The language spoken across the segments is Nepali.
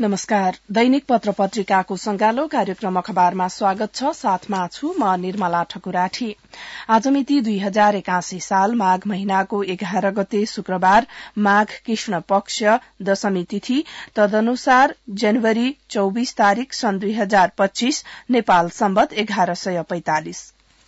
नमस्कार। दैनिक पत्र पत्रिकाको संगालो कार्यक्रम अखबारमा स्वागत छ। साथमा छु म निर्मला ठकुराठी। आज मिति 2081 साल माघ महिनाको 11 गते शुक्रबार, माघ कृष्ण पक्ष दशमी तिथि, तदनुसार जनवरी 24 तारिक सन् 2025 नेपाल सम्वत 1145।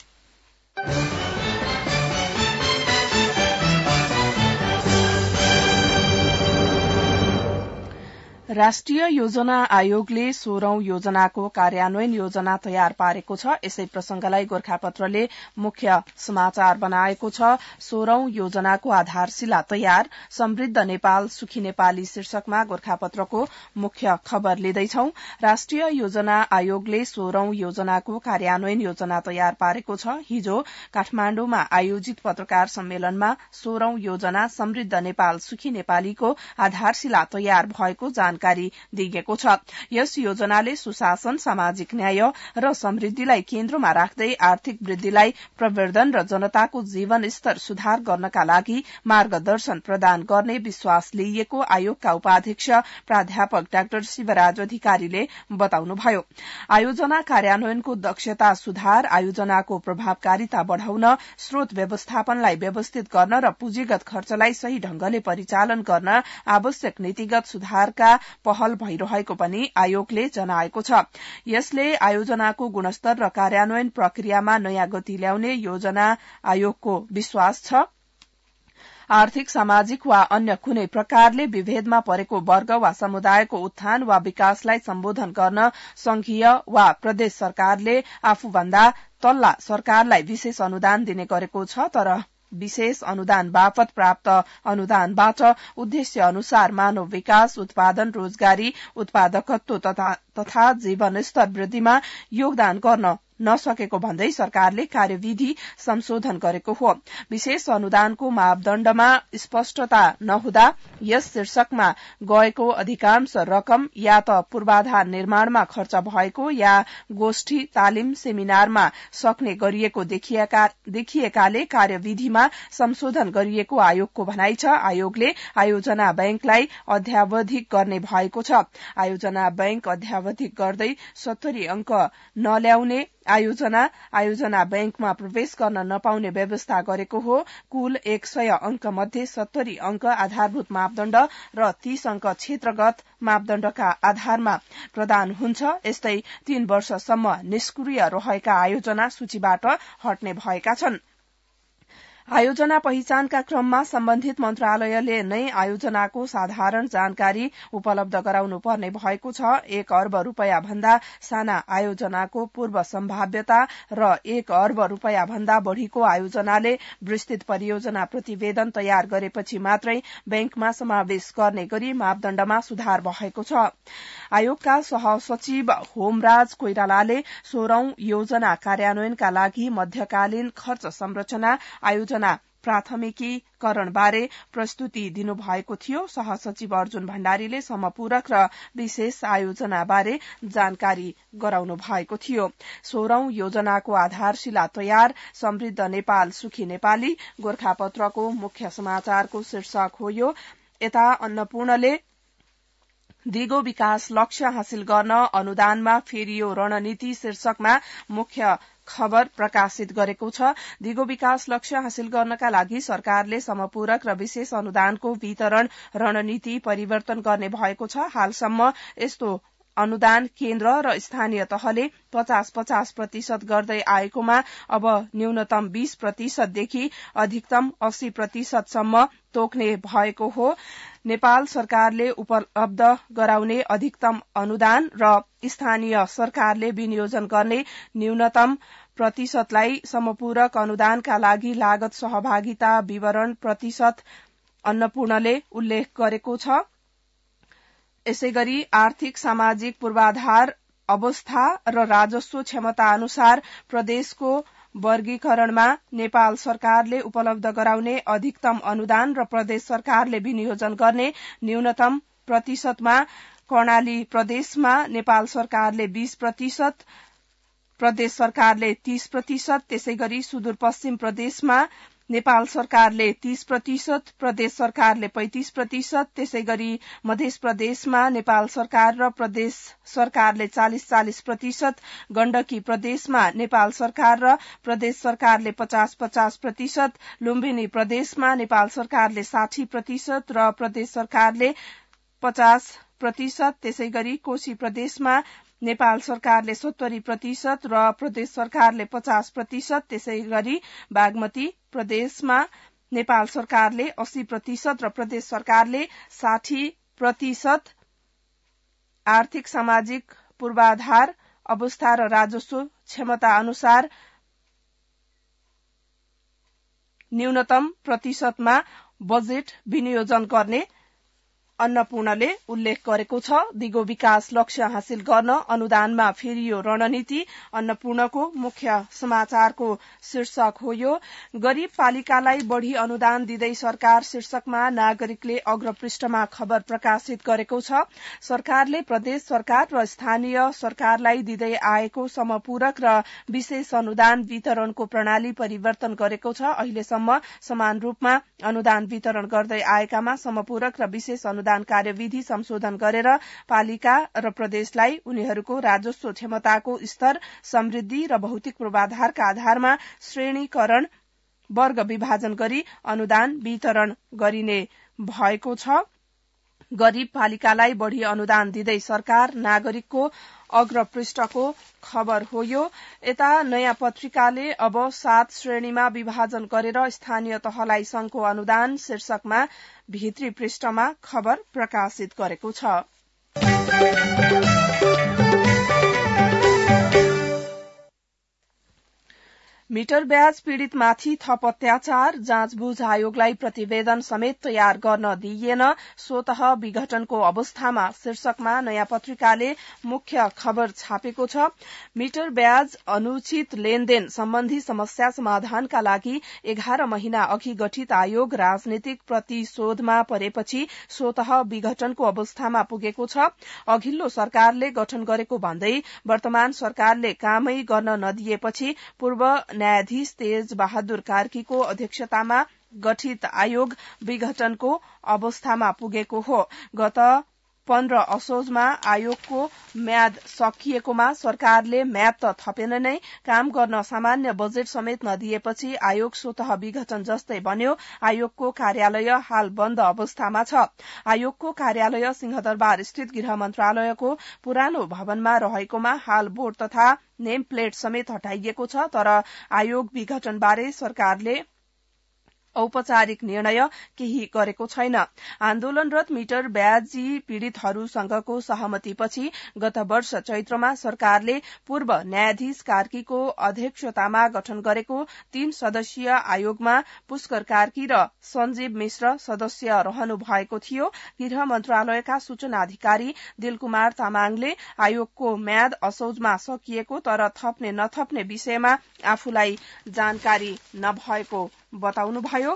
राष्ट्रिय योजना आयोगले 16औं योजनाको कार्यान्वयन योजना तयार पारेको छ। यसै प्रसंगलाई गोरखापत्रले मुख्य समाचार बनाएको छ। 16औं योजनाको आधारशिला तयार, समृद्ध नेपाल सुखी नेपाली शीर्षकमा गोरखापत्रको मुख्य खबर लिँदैछौ। राष्ट्रिय योजना आयोगले 16औं योजनाको कार्यान्वयन योजना तयार पारेको छ। हिजो काठमाण्डुमा आयोजित पत्रकार सम्मेलनमा 16औं योजना समृद्ध नेपाल सुखी नेपालीको आधारशिला तयार भएको जानकारी दिइएको छ। यस योजनाले सुशासन, सामाजिक न्याय र समृद्धिलाई केन्द्रमा राख्दै आर्थिक वृद्धिलाई प्रवर्धन र जनताको जीवन स्तर सुधार गर्नका लागि मार्गदर्शन प्रदान गर्ने विश्वास लिइएको आयोगका उपाध्यक्ष प्राध्यापक डाक्टर शिवराज अधिकारीले बताउनुभयो। आयोजना कार्यान्वयनको दक्षता सुधार, आयोजनाको प्रभावकारिता बढ़ाउन, स्रोत व्यवस्थापनलाई व्यवस्थित गर्न र पुँजीगत खर्चलाई सही ढंगले परिचालन गर्न आवश्यक नीतिगत सुधारका पहल भइरहेको पनि आयोगले जनाएको छ। यसले आयोजनाको गुणस्तर र कार्यान्वयन प्रक्रियामा नयाँ गति ल्याउने योजना आयोगको विश्वास छ। आर्थिक, सामाजिक वा अन्य कुनै प्रकारले विभेदमा परेको वर्ग वा समुदायको उत्थान वा विकासलाई सम्बोधन गर्न संघीय वा प्रदेश सरकारले आफूभन्दा तल्ला सरकारलाई विशेष अनुदान दिने गरेको छ। तर विशेष अनुदान बापत प्राप्त अनुदानबाट उद्देश्य अनुसार मानव विकास, उत्पादन, रोजगारी, उत्पादकत्व तथा जीवनस्तर वृद्धिमा योगदान गर्न नसकेको भन्दै सरकारले कार्यविधि संशोधन गरेको हो। विशेष अनुदानको मापदण्डमा स्पष्टता नहुँदा यस शीर्षकमा गएको अधिकांश रकम या त पूर्वाधार निर्माणमा खर्च भएको या गोष्ठी, तालिम, सेमिनारमा सक्ने गरिएको देखिएकाले कार्यविधिमा संशोधन गरिएको आयोगको भनाइ छ। आयोगले आयोजना बैंकलाई अध्यावधिक गर्ने भएको छ। आयोजना बैंक अध्यावधिक गर्दै 70 अंक नल्याउने आयोजना बैंकमा प्रवेश गर्न नपाउने व्यवस्था गरेको हो। कुल 100 अंक मध्ये 70 अंक आधारभूत मापदण्ड र 30 अंक क्षेत्रगत मापदण्डका आधारमा प्रदान हुन्छ। यस्तै 3 वर्षसम्म निष्क्रिय रहेका आयोजना सूचीबाट हट्ने भएका छन्। आयोजना पहिचानका क्रममा सम्बन्धित मन्त्रालयले नै आयोजनाको साधारण जानकारी उपलब्ध गराउनु पर्ने भएको छ। 1 अर्ब रूपैयाँ भन्दा साना आयोजनाको पूर्व सम्भाव्यता र 1 अर्ब रूपैयाँ भन्दा बढ़ीको आयोजनाले विस्तृत परियोजना प्रतिवेदन तयार गरेपछि मात्रै बैंकमा समावेश गर्ने गरी मापदण्डमा सुधार भएको छ। आयोगका सहसचिव होमराज कोइरालाले 16औं योजना कार्यान्वयनका लागि मध्यकालीन खर्च संरचना आयोजना प्राथमिकीकरणबारे प्रस्तुति दिनुभएको थियो। सहसचिव अर्जुन भण्डारीले समपूरक र विशेष आयोजनाबारे जानकारी गराउनु भएको थियो। 16औं योजनाको आधारशिला तयार, समृद्ध नेपाल सुखी नेपाली गोरखापत्रको मुख्य समाचारको शीर्षक हो यो। यता अन्नपूर्णले दिगो विकास लक्ष्य हासिल गर्न अनुदानमा फेरियो रणनीति शीर्षकमा मुख्य खबर प्रकाशित गरेको छ। दिगो विकास लक्ष्य हासिल गर्नका लागि सरकारले समपूरक र विशेष अनुदानको वितरण रणनीति परिवर्तन गर्ने भएको छ। हालसम्म यस्तो अनुदान केन्द्र र स्थानीय तहले 50-50% गर्दै आएकोमा अब न्यूनतम 20% देखि अधिकतम 80% सम्म तोक्ने भएको हो। नेपाल सरकारले उपलब्ध गराउने अधिकतम अनुदान र स्थानीय सरकारले विनियोजन गर्ने न्यूनतम प्रतिशतलाई समपूरक अनुदानका लागि लागत सहभागिता विवरण प्रतिशत अन्नपूर्णले उल्लेख गरेको छ। यसैगरी आर्थिक सामाजिक पूर्वाधार अवस्था र राजस्व क्षमता अनुसार प्रदेशको वर्गीकरणमा नेपाल सरकारले उपलब्ध गराउने अधिकतम अनुदान र प्रदेश सरकारले विनियोजन गर्ने न्यूनतम प्रतिशतमा कर्णाली प्रदेशमा नेपाल सरकारले 20%, प्रदेश सरकारले 30%, त्यसैगरी सुदूरपश्चिम प्रदेशमा नेपाल सरकारले 30%, प्रदेश सरकारले 35%, त्यसै गरी मध्य प्रदेशमा नेपाल सरकार र प्रदेश सरकारले 40-40%, गण्डकी प्रदेशमा नेपाल सरकार र प्रदेश सरकारले 50-50%, लुम्बिनी प्रदेशमा नेपाल सरकारले 60% र प्रदेश सरकारले 50%, त्यसै गरी कोशी प्रदेशमा नेपाल सरकारले 70% र प्रदेश सरकारले 50%, त्यसै गरी बागमती प्रदेशमा नेपाल सरकारले 80% र प्रदेश सरकारले 60%। आर्थिक सामाजिक पूर्वाधार अवस्था र राजस्व क्षमता अनुसार न्यूनतम प्रतिशतमा बजेट विनियोजन गर्ने अन्नपूर्णले उल्लेख गरेको छ। दिगो विकास लक्ष्य हासिल गर्न अनुदानमा फेरियो रणनीति अन्नपूर्णको मुख्य समाचारको शीर्षक हो यो। गरीब पालिकालाई बढ़ी अनुदान दिँदै सरकार शीर्षकमा नागरिकले अग्रपृष्ठमा खबर प्रकाशित गरेको छ। सरकारले प्रदेश सरकार र स्थानीय सरकारलाई दिँदै आएको समपूरक र विशेष अनुदान वितरणको प्रणाली परिवर्तन गरेको छ। अहिलेसम्म समान रूपमा अनुदान वितरण गर्दै आएकामा समपूरक र विशेष अनुदान कार्यविधि संशोधन गरेर पालिका र प्रदेशलाई उनीहरूको राजस्व क्षमताको स्तर, समृद्धि र भौतिक पूर्वाधारका आधारमा श्रेणीकरण वर्ग विभाजन गरी अनुदान वितरण गरिने भएको छ। गरीब पालिकालाई बढ़ी अनुदान दिँदै सरकार नागरिकको अग्रपृष्ठको खबर हो यो। यता नयाँ पत्रिकाले अब 7 श्रेणीमा विभाजन गरेर स्थानीय तहलाई संघको अनुदान शीर्षकमा भित्री पृष्ठमा खबर प्रकाशित गरेको छ। मिटर ब्याज पीड़ितमाथि थप अत्याचार, जाँचबुझ आयोगलाई प्रतिवेदन समेत तयार गर्न दिइएन, स्वतः विघटनको अवस्थामा शीर्षकमा नयाँ पत्रिकाले मुख्य खबर छापेको छ। मिटर ब्याज अनुचित लेनदेन सम्बन्धी समस्या समाधानका लागि 11 महिना अघि गठित आयोग राजनीतिक प्रतिशोधमा परेपछि स्वतः विघटनको अवस्थामा पुगेको छ। अघिल्लो सरकारले गठन गरेको भन्दै वर्तमान सरकारले कामै गर्न नदिएपछि पूर्व न्यायाधीश तेज बहादुर कार्कीको अध्यक्षतामा गठित आयोग विघटनको अवस्थामा पुगेको हो। गत 15 असोजमा आयोगको म्याद सकिएकोमा सरकारले म्याद त थपेन नै, काम गर्न सामान्य बजेट समेत नदिएपछि आयोग स्वतः विघटन जस्तै बन्यो। आयोगको कार्यालय हाल बन्द अवस्थामा छ। आयोगको कार्यालय सिंहदरबार स्थित गृह मन्त्रालयको पुरानो भवनमा रहेकोमा हाल बोर्ड तथा नेम प्लेट समेत हटाइएको छ। तर आयोग विघटनबारे सरकारले औपचारिक निर्णय केही गरेको छैन। आन्दोलनरत मिटर ब्याजी पीड़ितहरूसँगको सहमतिपछि गत वर्ष चैत्रमा सरकारले पूर्व न्यायाधीश कार्कीको अध्यक्षतामा गठन गरेको 3 सदस्यीय आयोगमा पुष्कर कार्की र सञ्जीव मिश्र सदस्य रहनु भएको थियो। गृह मन्त्रालयका सूचना अधिकारी दिलकुमार तामाङले आयोगको म्याद असोजमा सकिएको तर थप्ने नथप्ने विषयमा आफूलाई जानकारी नभएको बताउनुभयो।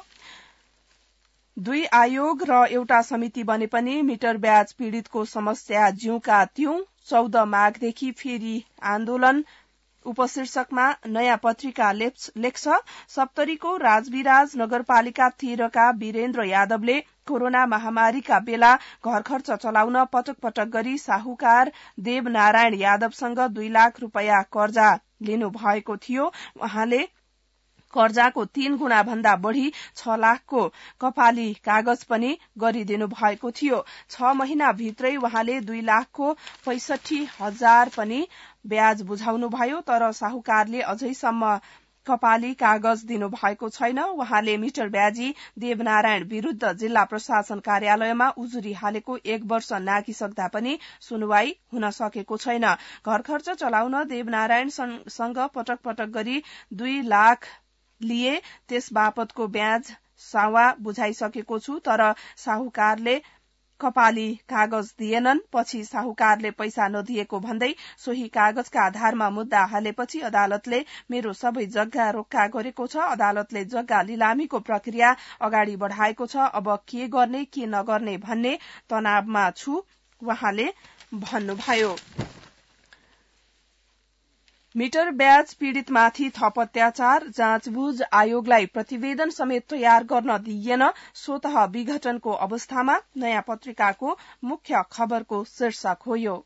2 आयोग र एउटा समिति बने पनि मिटर ब्याज पीड़ितको समस्या ज्यूका त्यौं। 14 माघदेखि फेरि आन्दोलन उपशीर्षकमा नयाँ पत्रिका लेख्छ। सप्तरीको राजविराज नगरपालिका 13 वीरेन्द्र यादवले कोरोना महामारीका बेला घर खर्च चलाउन पटक पटक गरी साहुकार देवनारायण यादवसँग 2 लाख रूपैयाँ कर्जा लिनु भएको थियो। उहाँले कर्जाको 3 गुणा भन्दा बढ़ी 6 लाखको कपाली कागज पनि गरिदिनु भएको थियो। 6 महिना भित्रै उहाँले 2 लाखको 65,000 पनि ब्याज बुझाउनुभयो। तर साहुकारले अझैसम्म कपाली कागज दिनु भएको छैन। उहाँले मिटर ब्याजी देवनारायण विरूद्ध जिल्ला प्रशासन कार्यालयमा उजुरी हालेको 1 वर्ष नाघिसक्दा पनि सुनवाई हुन सकेको छैन। घर खर्च चलाउन देवनारायणसँग पटक पटक गरी 2 लाख लिए, त्यस बापतको ब्याज सावा बुझाइसकेको छु, तर साहुकारले कपाली कागज दिएनन्। पछि साहुकारले पैसा नदिएको भन्दै सोही कागजका आधारमा मुद्दा हालेपछि अदालतले मेरो सबै जग्गा रोक्का गरेको छ। अदालतले जग्गा लिलामीको प्रक्रिया अगाडि बढ़ाएको छ। अब के गर्ने के नगर्ने भन्ने तनावमा छु, उहाँले भन्नुभयो। मिटर ब्याज पीड़ितमाथि थप अत्याचार जाँचबुझ आयोगलाई प्रतिवेदन समेत तयार गर्न दिइएन स्वत विघटनको अवस्थामा नयाँ पत्रिकाको मुख्य खबरको शीर्षक हो यो।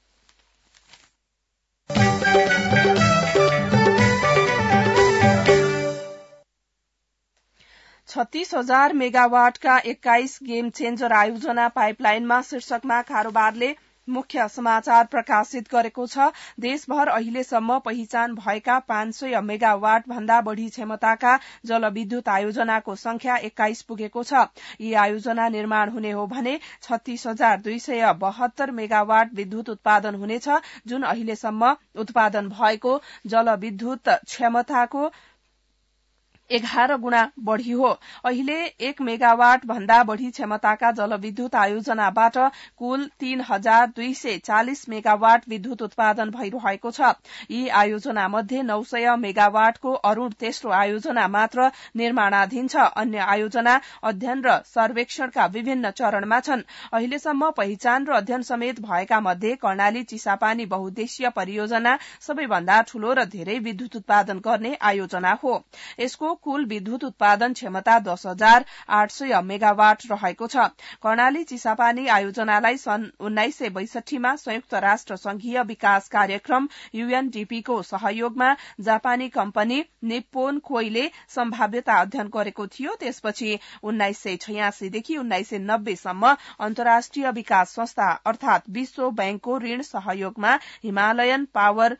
36,000 मेगावाटका 21 गेम चेन्जर आयोजना पाइपलाइनमा शीर्षकमा कारोबारले मुख्य समाचार प्रकाशित गरेको छ। देशभर अहिलेसम्म पहिचान भएका 500 मेगावाट भन्दा बढ़ी क्षमताका जलविद्युत आयोजनाको संख्या 21 पुगेको छ। यी आयोजना निर्माण हुने हो भने 36,272 मेगावाट विद्युत उत्पादन हुनेछ, जुन अहिलेसम्म उत्पादन भएको जलविद्युत क्षमताको 11 गुणा बढ़ी हो। अहिले 1 मेगावाट भन्दा बढ़ी क्षमताका जलविद्युत आयोजनाबाट कुल 3,240 मेगावाट विद्युत उत्पादन भइरहेको छ। यी आयोजना मध्ये 900 मेगावाटको अरूण तेस्रो आयोजना मात्र निर्माणाधीन छ। अन्य आयोजना अध्ययन र सर्वेक्षणका विभिन्न चरणमा छन्। अहिलेसम्म पहिचान र अध्ययन समेत भएका मध्ये कर्णाली चिसापानी बहुद्देश्यीय परियोजना सबैभन्दा ठूलो र धेरै विद्युत उत्पादन गर्ने आयोजना हो। यसको कुल विद्युत उत्पादन क्षमता 10,800 मेगावाट रहेको छ। कर्णाली चिसापानी आयोजनालाई सन् 1962 मा संयुक्त राष्ट्र संघीय विकास कार्यक्रम UNDP को सहयोगमा जापानी कम्पनी निप्पोन कोइले सम्भाव्यता अध्ययन गरेको थियो। त्यसपछि 1986 देखि 1990 सम्म अन्तर्राष्ट्रिय विकास संस्था अर्थात विश्व बैंकको ऋण सहयोगमा हिमालयन पावर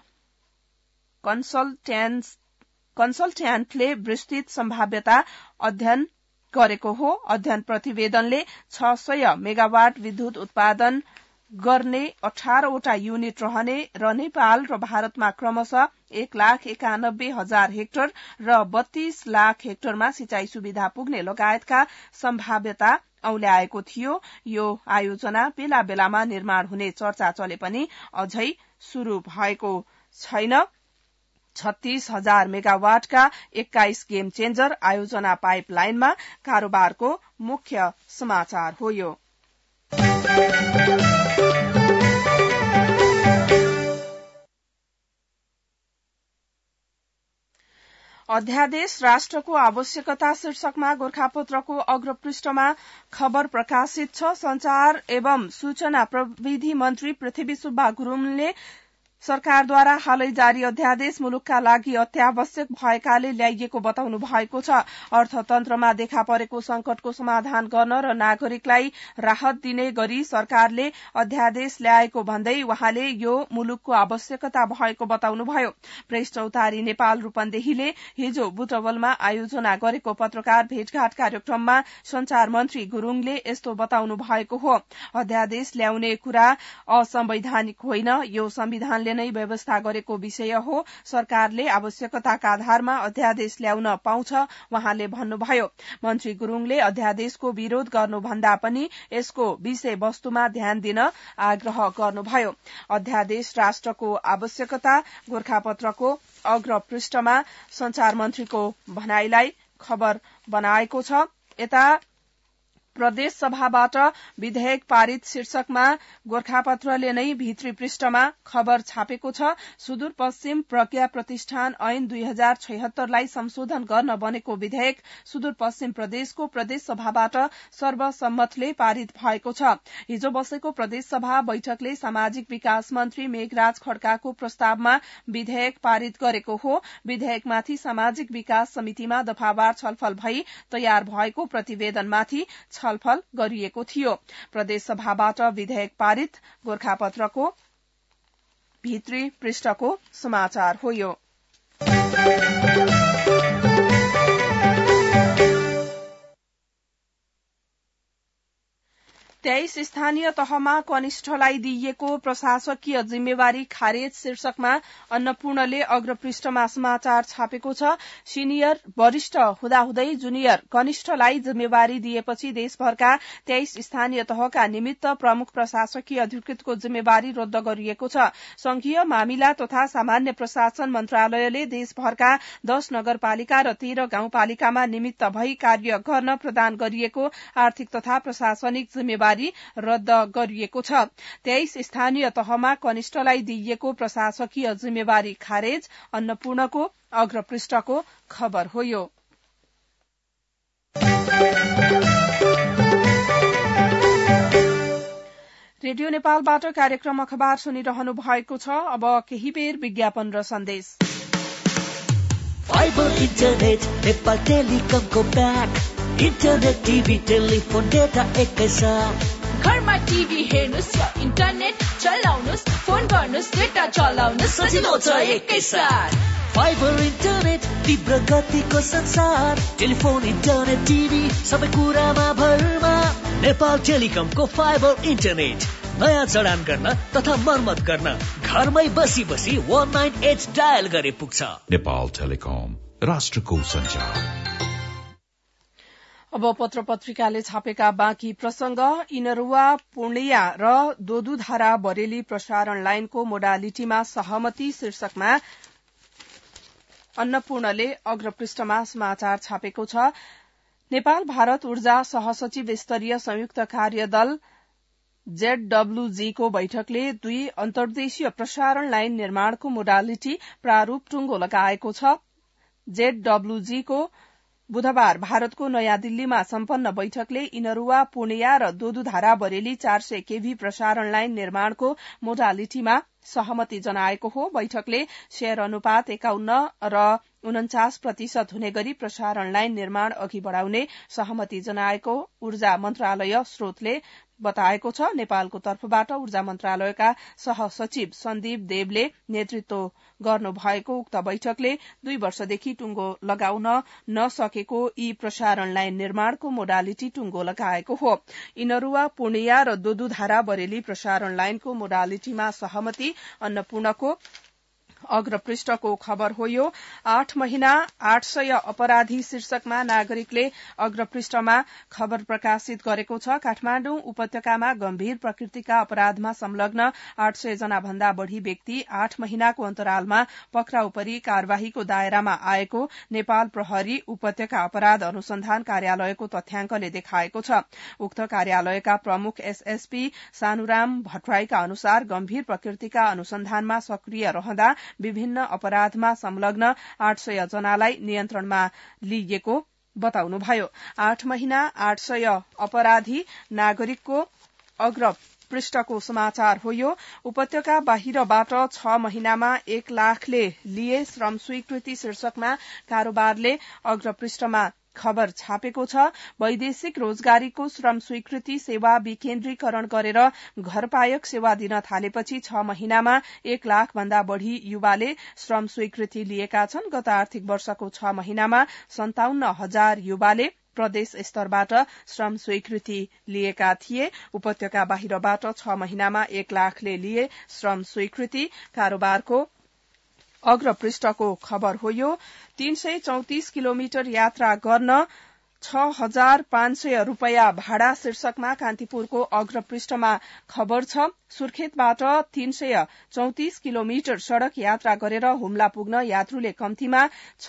कन्सल्ट्यान्टले विस्तृत सम्भाव्यता अध्ययन गरेको हो। अध्ययन प्रतिवेदनले 600 मेगावाट विद्युत उत्पादन गर्ने 18 वटा युनिट रहने र नेपाल र भारतमा क्रमशः 1,91,000 हेक्टर र 32 लाख हेक्टरमा सिंचाई सुविधा पुग्ने लगायतका सम्भाव्यता औल्याएको थियो। यो आयोजना बेला बेलामा निर्माण हुने चर्चा चले पनि अझै शुरू भएको छैन। 36,000 मेगावाटका 21 गेम चेन्जर आयोजना पाइपलाइनमा कारोबारको मुख्य समाचार हो यो। अध्यादेश राष्ट्रको आवश्यकता शीर्षकमा गोरखापत्रको अग्रपृष्ठमा खबर प्रकाशित छ। संचार एवं सूचना प्रविधि मन्त्री पृथ्वी सुब्बा गुरुङले सरकारद्वारा हालै जारी अध्यादेश मुलुकका लागि अत्यावश्यक भएकाले ल्याइएको बताउनु भएको छ। अर्थतन्त्रमा देखा परेको संकटको समाधान गर्न र नागरिकलाई राहत दिने गरी सरकारले अध्यादेश ल्याएको भन्दै वहाँले यो मुलुकको आवश्यकता भएको बताउनुभयो। प्रेस चौतारी नेपाल रूपन्देहीले हिजो बुटवलमा आयोजना गरेको पत्रकार भेटघाट कार्यक्रममा संचार मन्त्री गुरुङले यस्तो बताउनु भएको हो। अध्यादेश ल्याउने कुरा असंवैधानिक होइन, यो संविधानले नै व्यवस्था गरेको विषय हो। सरकारले आवश्यकताका आधारमा अध्यादेश ल्याउन पाउँछ, वहाँले भन्नुभयो। मन्त्री गुरुङले अध्यादेशको विरोध गर्नुभन्दा पनि यसको विषय वस्तुमा ध्यान दिन आग्रह गर्नुभयो। अध्यादेश राष्ट्रको आवश्यकता गोरखापत्रको अग्रपृष्ठमा संचार मन्त्रीको भनाईलाई खबर बनाएको छ। यता प्रदेश सभाबाट विधेयक पारित शीर्षकमा गोरखापत्रले नै भित्री पृष्ठमा खबर छापेको छ। सुदूरपश्चिम प्रज्ञा प्रतिष्ठान ऐन 2076 लाई संशोधन गर्न बनेको विधेयक सुदूरपश्चिम प्रदेशको प्रदेश सभाबाट सर्वसम्मतले पारित भएको छ। हिजो बसेको प्रदेश सभा बैठकले सामाजिक विकास मन्त्री मेघराज खड्काको प्रस्तावमा विधेयक पारित गरेको हो। विधेयकमाथि सामाजिक विकास समितिमा दफावार छलफल भई तयार भएको प्रतिवेदनमाथि छलफल गरिएको थियो। प्रदेश सभाबाट विधेयक पारित गोरखापत्रको भित्री पृष्ठको समाचार हो यो। 23 स्थानीय तहमा कनिष्ठलाई दिइएको प्रशासकीय जिम्मेवारी खारेज शीर्षकमा अन्नपूर्णले अग्रपृष्ठमा समाचार छापेको छ। सिनियर वरिष्ठ हुँदाहुँदै जुनियर कनिष्ठलाई जिम्मेवारी दिएपछि देशभरका 23 स्थानीय तहका निमित्त प्रमुख प्रशासकीय अधिकृतको जिम्मेवारी रद्द गरिएको छ। संघीय मामिला तथा सामान्य प्रशासन मन्त्रालयले देशभरका 10 नगरपालिका र 13 गाउँपालिकामा निमित्त भई कार्य गर्न प्रदान गरिएको आर्थिक तथा प्रशासनिक जिम्मेवारी जिम्मेवारी रद्द गरिएको छ। 23 स्थानीय तहमा कनिष्ठलाई दिइएको प्रशासकीय जिम्मेवारी खारेज। अन्नपूर्णको अग्रपृष्ठको खबर हो यो। रेडियो नेपालबाट कार्यक्रम अखबार सुनिरहनु भएको छ। अब केही बेर विज्ञापन र सन्देश। फाइबर इन्टरनेट नेपाल टेलिकमको प्याक। इन्टरनेट, टिभी, टेलिफोन, डेटा एकैसाथ। घरमा टिभी हेर्नुस् या इन्टरनेट चलाउनुस्, फोन गर्नुस्, डेटा चलाउनुस्, सजिलो छ एकैसाथ। फाइबर इन्टरनेट, तीव्र गतिको संसार। टेलिफोन, इन्टरनेट, टिभी, सबै कुरामा भरमा। नेपाल टेलिकमको फाइबर इन्टरनेट नयाँ जडान गर्न तथा मर्मत गर्न घरमै बसी बसी 198 डायल गरे पुग्छ। नेपाल टेलिकम, राष्ट्रको सञ्चार। अब पत्र पत्रिकाले छापेका बाँकी प्रसंग। इनरुवा पूर्णिया र दोदुधारा बरेली प्रसारण लाइनको मोडालिटीमा सहमति शीर्षकमा अन्नपूर्णले अग्रपृष्ठमा समाचार छापेको छ। नेपाल भारत ऊर्जा सहसचिव स्तरीय संयुक्त कार्यदल ZWG को बैठकले 2 अन्तर्देशीय प्रसारण लाइन निर्माणको मोडालिटी प्रारूप टुंगो लगाएको छ। ZWG को बुधबार भारतको नयाँ दिल्लीमा सम्पन्न बैठकले इनरुवा पूर्णिया र दोदुधारा बरेली 400 केभी प्रसारण लाइन निर्माणको मोडालिटीमा सहमति जनाएको हो। बैठकले शेयर अनुपात 51 र 49% हुने गरी प्रसारण लाइन निर्माण अघि बढ़ाउने सहमति जनाएको ऊर्जा मन्त्रालय स्रोतले बताएको छ। नेपालको तर्फबाट ऊर्जा मन्त्रालयका सहसचिव सन्दीप देवले नेतृत्व गर्नुभएको उक्त बैठकले 2 वर्षदेखि टुंगो लगाउन नसकेको यी प्रसारण लाइन निर्माणको मोडालिटी टुंगो लगाएको हो। इनरुवा पूर्णिया र दोदुधारा बरेली प्रसारण लाइनको मोडालिटीमा सहमति अन्नपूर्णको अग्रपृष्ठको खबर हो यो। 8 महिना 800 अपराधी शीर्षकमा नागरिकले अग्रपृष्ठमा खबर प्रकाशित गरेको छ। काठमाडौँ उपत्यकामा गम्भीर प्रकृतिका अपराधमा संलग्न 800 जना भन्दा बढ़ी व्यक्ति 8 महिनाको अन्तरालमा पक्राउ परी कार्यवाहीको दायरामा आएको नेपाल प्रहरी उपत्यका अपराध अनुसन्धान कार्यालयको तथ्याङ्कले देखाएको छ। उक्त कार्यालयका प्रमुख एसएसपी सानुराम भट्टराईका अनुसार गम्भीर प्रकृतिका अनुसन्धानमा सक्रिय रहँदा विभिन्न अपराधमा संलग्न 800 जनालाई नियन्त्रणमा लिइएको बताउनुभयो। 8 महिना 800 अपराधी नागरिकको अग्र पृष्ठको समाचार हो यो। उपत्यका बाहिरबाट 6 महिनामा 1 लाखले लिए श्रम स्वीकृति शीर्षकमा कारोबारले अग्रपृष्ठमा खबर छापेको छ। वैदेशिक रोजगारीको श्रम स्वीकृति सेवा विकेन्द्रीकरण गरेर घरपायक सेवा दिन थालेपछि 6 महिनामा 1 लाख भन्दा बढ़ी युवाले श्रम स्वीकृति लिएका छन्। गत आर्थिक वर्षको 6 महिनामा 57,000 युवाले प्रदेश स्तरबाट श्रम स्वीकृति लिएका थिए। उपत्यका बाहिरबाट 6 महिनामा 1 लाखले लिए श्रम स्वीकृति कारोबारको अग्रपृष्ठको खबर हो यो। 334 किलोमिटर यात्रा गर्न 6,500 रूपियाँ भाडा शीर्षकमा कान्तिपुरको अग्रपृष्ठमा खबर छ। सुर्खेतबाट 334 किलोमिटर सड़क यात्रा गरेर हुम्ला पुग्न यात्रुले कम्तीमा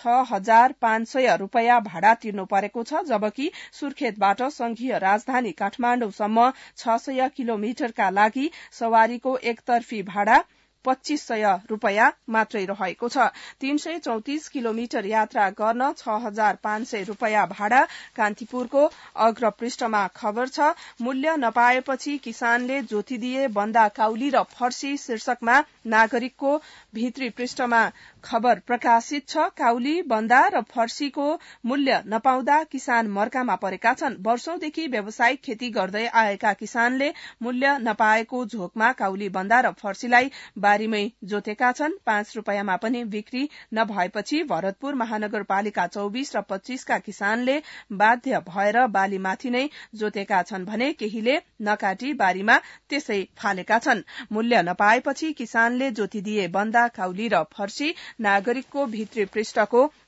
6,500 रूपियाँ भाडा तिर्नु परेको छ, जबकि सुर्खेतबाट संघीय राजधानी काठमाडौँसम्म 600 किलोमिटरका लागि सवारीको एकतर्फी भाडा 2500 रूपियाँ मात्रै रहेको छ। 334 किलोमिटर यात्रा गर्न 6,500 रूपियाँ भाडा कान्तिपुरको अग्रपृष्ठमा खबर छ। मूल्य नपाएपछि किसानले जोतिदिए बन्दा काउली र फर्सी शीर्षकमा नागरिकको भित्री पृष्ठमा खबर प्रकाशित छ। काउली, बन्दा र फर्सीको मूल्य नपाउँदा किसान मर्कामा परेका छन्। वर्षौंदेखि व्यावसायिक खेती गर्दै आएका किसानले मूल्य नपाएको झोकमा काउली, बन्दा र फर्सीलाई बारीमै जोतेका छन्। 5 रूपियाँमा पनि बिक्री नभएपछि भरतपुर महानगरपालिका 24 र 25 का किसानले बाध्य भएर बालीमाथि नै जोतेका छन् भने केहीले नकाटी बारीमा त्यसै फालेका छन्। मूल्य नपाएपछि किसानले जोतिदिए बन्दा, काउली र फर्सी नागरिकको भित्री पृष्ठको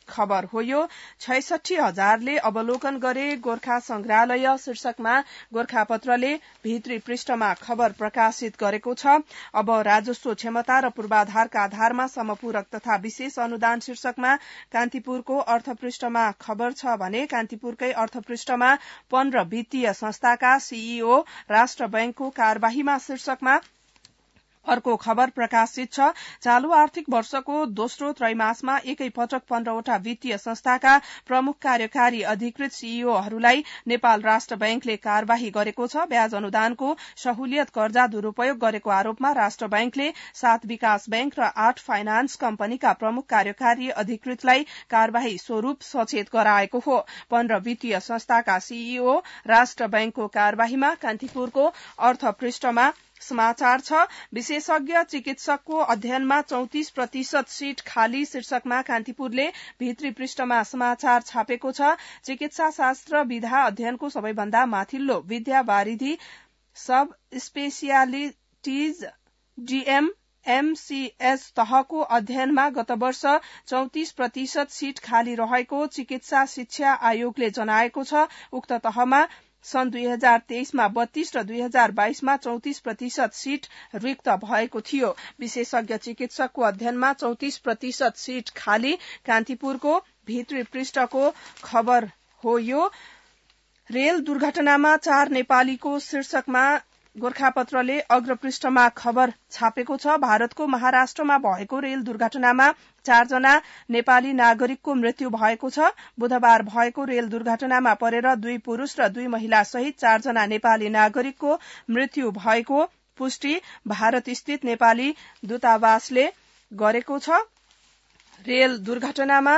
खबर हो यो। 66,000ले अवलोकन गरे गोर्खा संग्रहालय शीर्षकमा गोरखापत्रले भित्री पृष्ठमा खबर प्रकाशित गरेको छ। अब राजस्व क्षमता र पूर्वाधारका आधारमा समपूरक तथा विशेष अनुदान शीर्षकमा कान्तिपुरको अर्थपृष्ठमा खबर छ भने कान्तिपुरकै अर्थपृष्ठमा 15 वित्तीय संस्थाका सीईओ राष्ट्र बैंकको कार्यवाहीमा शीर्षकमा अर्को खबर प्रकाशित छ। चालू आर्थिक वर्षको दोस्रो त्रैमासमा एकै पटक 15वटा वित्तीय संस्थाका प्रमुख कार्यकारी अधिकृत सीईओहरूलाई नेपाल राष्ट्र बैंकले कार्यवाही गरेको छ। ब्याज अनुदानको सहुलियत कर्जा दुरूपयोग गरेको आरोपमा राष्ट्र बैंकले 7 विकास बैंक र 8 फाइनान्स कम्पनीका प्रमुख कार्यकारी अधिकृतलाई कार्यवाही स्वरूप सचेत गराएको हो। 15 वित्तीय संस्थाका सीईओ राष्ट्र बैंकको कार्यवाहीमा कान्तिपुरको अर्थपृष्ठमा समाचार छ। विशेषज्ञ चिकित्सकको अध्ययनमा 34% सीट खाली शीर्षकमा कान्तिपुरले भित्री पृष्ठमा समाचार छापेको छ। चिकित्सा शास्त्र विधा अध्ययनको सबैभन्दा माथिल्लो विद्यावारिधि सब स्पेसियालिटिज डीएम एमसीएस तहको अध्ययनमा गत वर्ष 34% सीट खाली रहेको चिकित्सा शिक्षा आयोगले जनाएको छ। उक्त तहमा सन् 2023 मा 32 र 2022 मा 34% सीट रिक्त भएको थियो। विशेषज्ञ चिकित्सकको अध्ययनमा 34% सीट खाली कान्तिपुरको भित्री पृष्ठको खबर हो यो। रेल दुर्घटनामा 4 नेपालीको शीर्षकमा गोरखापत्रले अग्रपृष्ठमा खबर छापेको छ। भारतको महाराष्ट्रमा भएको रेल दुर्घटनामा 4 जना नेपाली नागरिकको मृत्यु भएको छ। बुधबार भएको रेल दुर्घटनामा परेर 2 पुरूष र 2 महिला सहित 4 जना नेपाली नागरिकको मृत्यु भएको पुष्टि भारत स्थित नेपाली दूतावासले गरेको छ। रेल दुर्घटनामा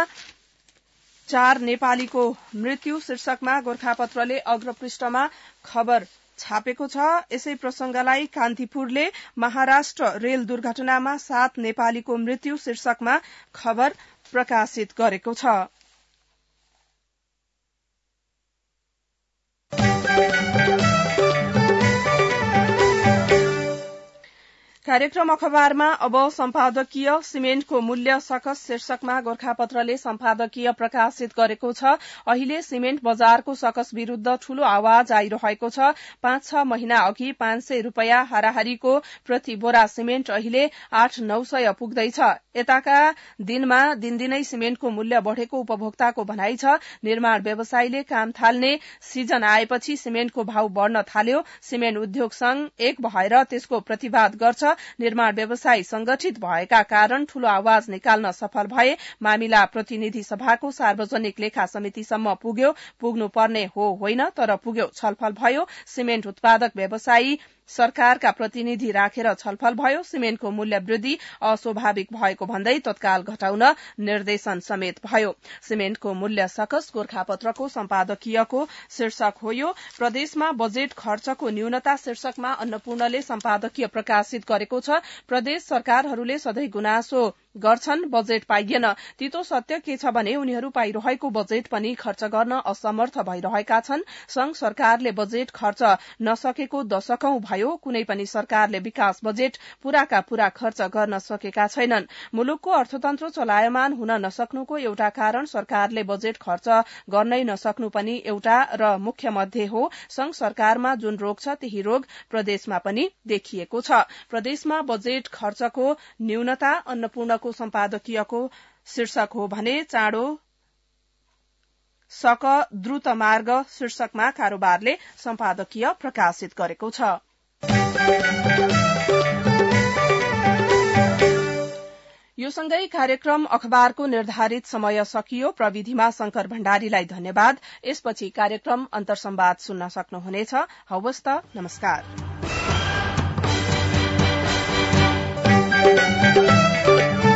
4 नेपालीको मृत्यु शीर्षकमा गोरखापत्रले अग्रपृष्ठमा खबर छापेको छ। यसै प्रसंगलाई कान्तिपुरले महाराष्ट्र रेल दुर्घटनामा 7 नेपालीको मृत्यु शीर्षकमा खबर प्रकाशित गरेको छ। कार्यक्रम अखबारमा अब सम्पादकीय सिमेन्टको मूल्य सकस शीर्षकमा गोरखापत्रले सम्पादकीय प्रकाशित गरेको छ। अहिले सिमेन्ट बजारको सकस विरूद्ध ठूलो आवाज आइरहेको छ। 5-6 महिना अघि 500 रूपैयाँ हाराहारीको प्रति बोरा सिमेन्ट अहिले 800-900 पुग्दैछ। यताका दिनमा दिनदिनै सिमेन्टको मूल्य बढ़ेको उपभोक्ताको भनाइ छ। निर्माण व्यवसायीले काम थाल्ने सिजन आएपछि सिमेन्टको भाव बढ़न थाल्यो। सिमेन्ट उद्योग संघ एक भएर त्यसको प्रतिवाद गर्छ। निर्माण व्यवसायी संगठित भएका कारण ठूलो आवाज निकाल्न सफल भए। मामिला प्रतिनिधि सभाको सार्वजनिक लेखा समितिसम्म पुग्यो। पुग्नु पर्ने हो होइन, तर पुग्यो। छलफल भयो। सिमेन्ट उत्पादक व्यवसायी सरकारका प्रतिनिधि राखेर छलफल भयो। सिमेन्टको मूल्य वृद्धि अस्वाभाविक भएको भन्दै तत्काल घटाउन निर्देशन समेत भयो। सिमेन्टको मूल्य सकस गोरखापत्रको सम्पादकीयको शीर्षक हो यो। प्रदेशमा बजेट खर्चको न्यूनता शीर्षकमा अन्नपूर्णले सम्पादकीय प्रकाशित गरेको छ। प्रदेश सरकारहरूले सधैँ गुनासो गर्छन्, बजेट पाइएन। तितो सत्य के छ भने उनीहरू पाइरहेको बजेट पनि खर्च गर्न असमर्थ भइरहेका छन्। संघ सरकारले बजेट खर्च नसकेको दशकौं भयो। कुनै पनि सरकारले विकास बजेट पूराका पूरा खर्च गर्न सकेका छैनन्। मुलुकको अर्थतन्त्र चलायमान हुन नसक्नुको एउटा कारण सरकारले बजेट खर्च गर्नै नसक्नु पनि एउटा र मुख्य मध्ये हो। संघ सरकारमा जुन रोग छ त्यही रोग प्रदेशमा पनि देखिएको छ। प्रदेशमा बजेट खर्चको न्यूनता अन्नपूर्णको सम्पादकीयको शीर्षक हो भने चाँडो सक द्रुत मार्ग शीर्षकमा कारोबारले सम्पादकीय प्रकाशित गरेको छ। यो सँगै कार्यक्रम अखबारको निर्धारित समय सकियो। प्रविधिमा शंकर भण्डारीलाई धन्यवाद। यसपछि कार्यक्रम अन्तर्संवाद सुन्न सक्नुहुनेछ। हवस् त, नमस्कार।